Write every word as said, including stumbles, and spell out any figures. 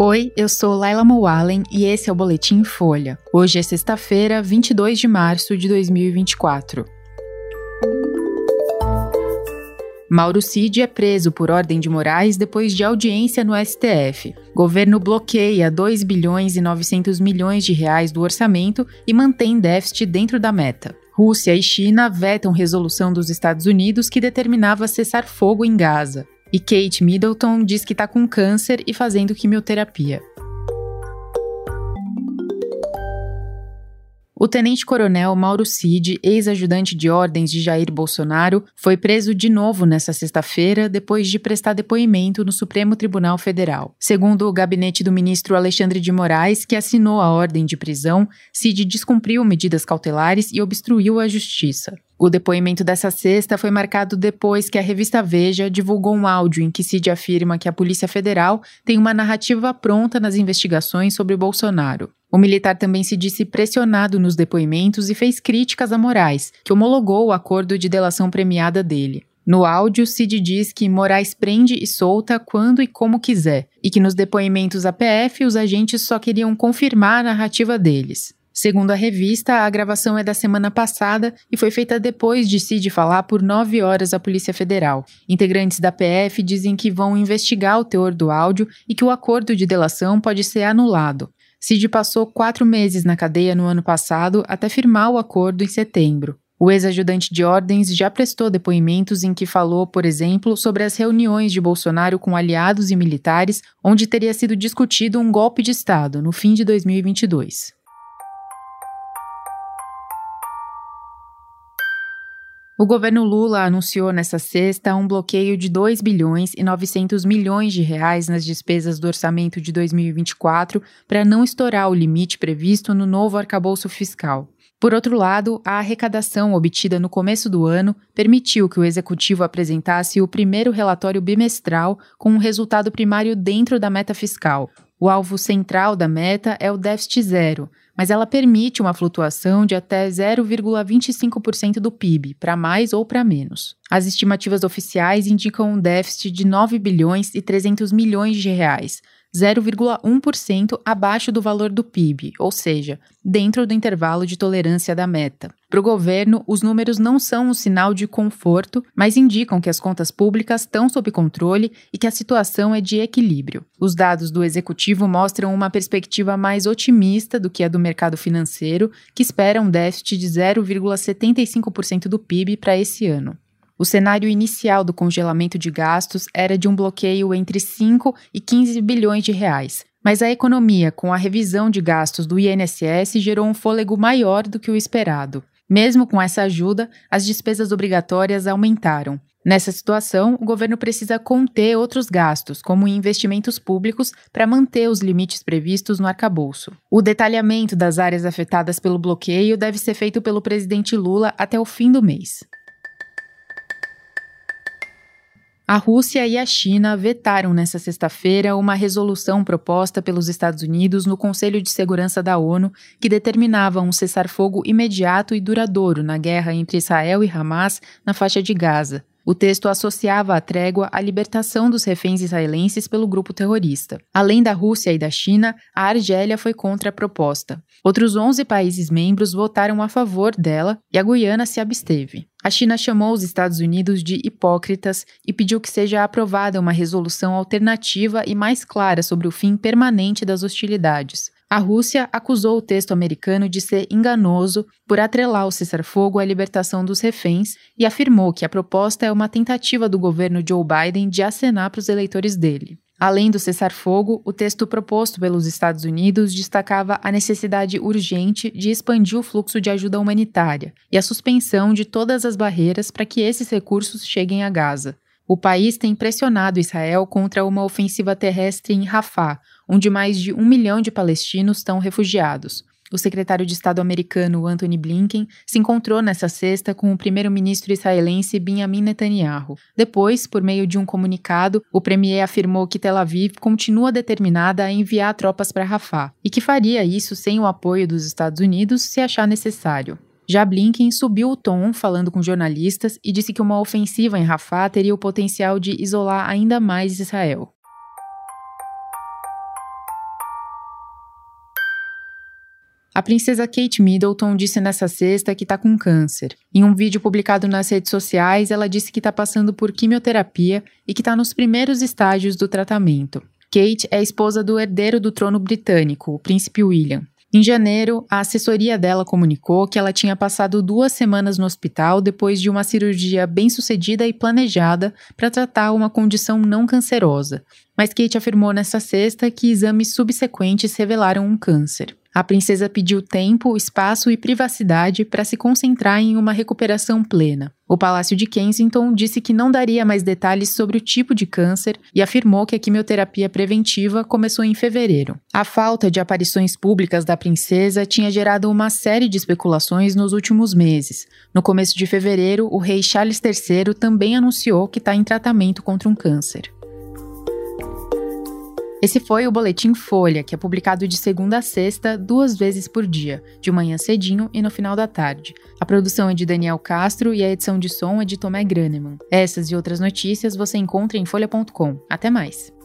Oi, eu sou Laila Moalen e esse é o Boletim Folha. Hoje é sexta-feira, vinte e dois de março de dois mil e vinte e quatro. Mauro Cid é preso por ordem de Moraes depois de audiência no S T F. Governo bloqueia dois bilhões e novecentos milhões de reais do orçamento e mantém déficit dentro da meta. Rússia e China vetam resolução dos Estados Unidos que determinava cessar fogo em Gaza. E Kate Middleton diz que está com câncer e fazendo quimioterapia. O tenente-coronel Mauro Cid, ex-ajudante de ordens de Jair Bolsonaro, foi preso de novo nesta sexta-feira depois de prestar depoimento no Supremo Tribunal Federal. Segundo o gabinete do ministro Alexandre de Moraes, que assinou a ordem de prisão, Cid descumpriu medidas cautelares e obstruiu a justiça. O depoimento dessa sexta foi marcado depois que a revista Veja divulgou um áudio em que Cid afirma que a Polícia Federal tem uma narrativa pronta nas investigações sobre Bolsonaro. O militar também se disse pressionado nos depoimentos e fez críticas a Moraes, que homologou o acordo de delação premiada dele. No áudio, Cid diz que Moraes prende e solta quando e como quiser, e que nos depoimentos à P F os agentes só queriam confirmar a narrativa deles. Segundo a revista, a gravação é da semana passada e foi feita depois de Cid falar por nove horas à Polícia Federal. Integrantes da P F dizem que vão investigar o teor do áudio e que o acordo de delação pode ser anulado. Cid passou quatro meses na cadeia no ano passado até firmar o acordo em setembro. O ex-ajudante de ordens já prestou depoimentos em que falou, por exemplo, sobre as reuniões de Bolsonaro com aliados e militares, onde teria sido discutido um golpe de Estado no fim de dois mil e vinte e dois. O governo Lula anunciou nesta sexta um bloqueio de dois bilhões e novecentos milhões de reais nas despesas do orçamento de dois mil e vinte e quatro para não estourar o limite previsto no novo arcabouço fiscal. Por outro lado, a arrecadação obtida no começo do ano permitiu que o executivo apresentasse o primeiro relatório bimestral com um resultado primário dentro da meta fiscal. O alvo central da meta é o déficit zero, mas ela permite uma flutuação de até zero vírgula vinte e cinco por cento do P I B, para mais ou para menos. As estimativas oficiais indicam um déficit de nove bilhões e trezentos milhões de reais, zero vírgula um por cento abaixo do valor do P I B, ou seja, dentro do intervalo de tolerância da meta. Para o governo, os números não são um sinal de conforto, mas indicam que as contas públicas estão sob controle e que a situação é de equilíbrio. Os dados do executivo mostram uma perspectiva mais otimista do que a do mercado financeiro, que espera um déficit de zero vírgula setenta e cinco por cento do P I B para esse ano. O cenário inicial do congelamento de gastos era de um bloqueio entre cinco e quinze bilhões de reais, mas a economia, com a revisão de gastos do I N S S, gerou um fôlego maior do que o esperado. Mesmo com essa ajuda, as despesas obrigatórias aumentaram. Nessa situação, o governo precisa conter outros gastos, como investimentos públicos, para manter os limites previstos no arcabouço. O detalhamento das áreas afetadas pelo bloqueio deve ser feito pelo presidente Lula até o fim do mês. A Rússia e a China vetaram nesta sexta-feira uma resolução proposta pelos Estados Unidos no Conselho de Segurança da ONU que determinava um cessar-fogo imediato e duradouro na guerra entre Israel e Hamas na faixa de Gaza. O texto associava a trégua à libertação dos reféns israelenses pelo grupo terrorista. Além da Rússia e da China, a Argélia foi contra a proposta. Outros onze países membros votaram a favor dela e a Guiana se absteve. A China chamou os Estados Unidos de hipócritas e pediu que seja aprovada uma resolução alternativa e mais clara sobre o fim permanente das hostilidades. A Rússia acusou o texto americano de ser enganoso por atrelar o cessar-fogo à libertação dos reféns e afirmou que a proposta é uma tentativa do governo Joe Biden de acenar para os eleitores dele. Além do cessar-fogo, o texto proposto pelos Estados Unidos destacava a necessidade urgente de expandir o fluxo de ajuda humanitária e a suspensão de todas as barreiras para que esses recursos cheguem a Gaza. O país tem pressionado Israel contra uma ofensiva terrestre em Rafah, onde mais de um milhão de palestinos estão refugiados. O secretário de Estado americano Antony Blinken se encontrou nesta sexta com o primeiro-ministro israelense Benjamin Netanyahu. Depois, por meio de um comunicado, o premier afirmou que Tel Aviv continua determinada a enviar tropas para Rafah e que faria isso sem o apoio dos Estados Unidos se achar necessário. Já Blinken subiu o tom falando com jornalistas e disse que uma ofensiva em Rafah teria o potencial de isolar ainda mais Israel. A princesa Kate Middleton disse nessa sexta que está com câncer. Em um vídeo publicado nas redes sociais, ela disse que está passando por quimioterapia e que está nos primeiros estágios do tratamento. Kate é esposa do herdeiro do trono britânico, o príncipe William. Em janeiro, a assessoria dela comunicou que ela tinha passado duas semanas no hospital depois de uma cirurgia bem-sucedida e planejada para tratar uma condição não cancerosa. Mas Kate afirmou nesta sexta que exames subsequentes revelaram um câncer. A princesa pediu tempo, espaço e privacidade para se concentrar em uma recuperação plena. O Palácio de Kensington disse que não daria mais detalhes sobre o tipo de câncer e afirmou que a quimioterapia preventiva começou em fevereiro. A falta de aparições públicas da princesa tinha gerado uma série de especulações nos últimos meses. No começo de fevereiro, o rei Charles terceiro também anunciou que está em tratamento contra um câncer. Esse foi o Boletim Folha, que é publicado de segunda a sexta, duas vezes por dia, de manhã cedinho e no final da tarde. A produção é de Daniel Castro e a edição de som é de Tomé Graneman. Essas e outras notícias você encontra em folha ponto com. Até mais!